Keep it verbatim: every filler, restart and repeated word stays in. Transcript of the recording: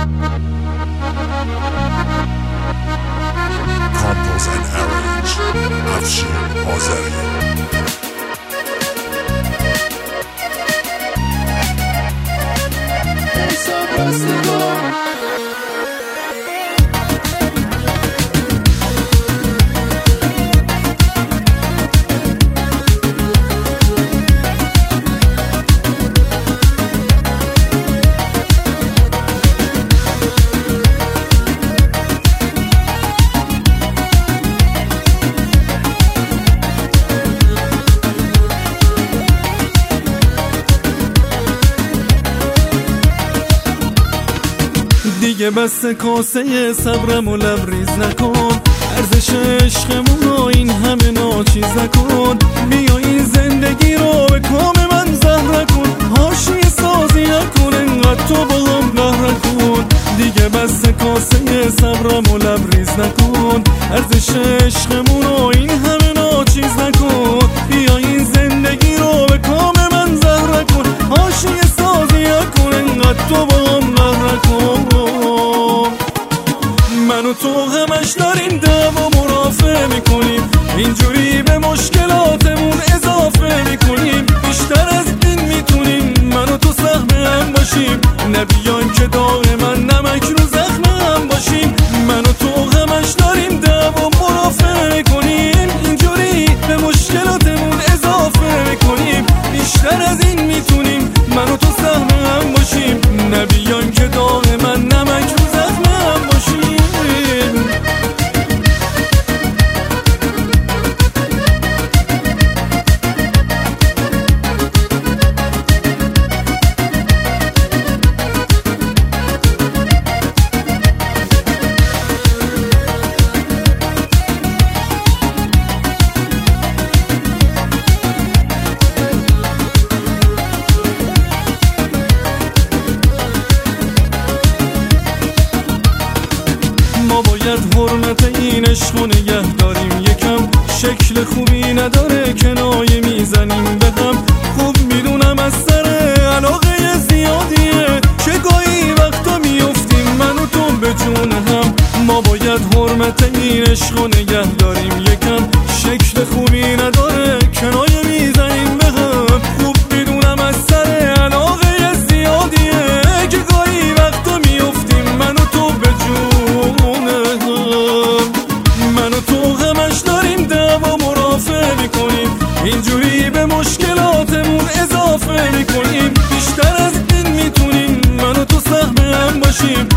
Compose and arrange افشین آذری. دیگه بس کاسه صبرم و لبریز نکن، ارزش عشقمون رو این همه ناچیز نکن. بیا این زندگی رو به کام من زهر کن، حاشیه سازی نکن، انقدر تو با هم قهر کن. دیگه بس کاسه صبرم و لبریز نکن، ارزش عشقمون رو این همه ناچیز نکن. بیا این زندگی رو به کام من زهر کن، حاشیه سازی نکن، انقدر تو با هم قهر کن. من و تو همش داریم دعوا مرافعه میکنیم، اینجوری به مشکلاتمون اضافه میکنیم. بیشتر از این میتونیم من و تو سهم هم باشیم، نبیان که داغ من نمک رو زخم هم باشیم. من و تو همش داریم دعوا مرافعه میکنیم، اینجوری به مشکلاتمون اضافه میکنیم. بیشتر از این میتونیم من و تو سهم هم باشیم، نبیان که داغ من نمک رو زخم هم باشیم. ما باید حرمت این عشق و نگه داریم، یکم شکل خوبی نداره کنایه میزنیم به هم. خوب میدونم از سر علاقه زیادیه که گاهی وقتا میفتیم من و تو به جون هم. ما باید حرمت این عشق و نگه داریم، یکم شکل خوبی نداره کنایه میزنیم به هم. خوب میدونم از سر علاقه زیادیه که گاهی وقتا میفتیم من و تو به جون هم. من و تو همش داریم دعوا مرافعه میکنیم، اینجوری به مشکلاتمون اضافه میکنیم. بیشتر از این میتونیم من و تو سهم هم باشیم،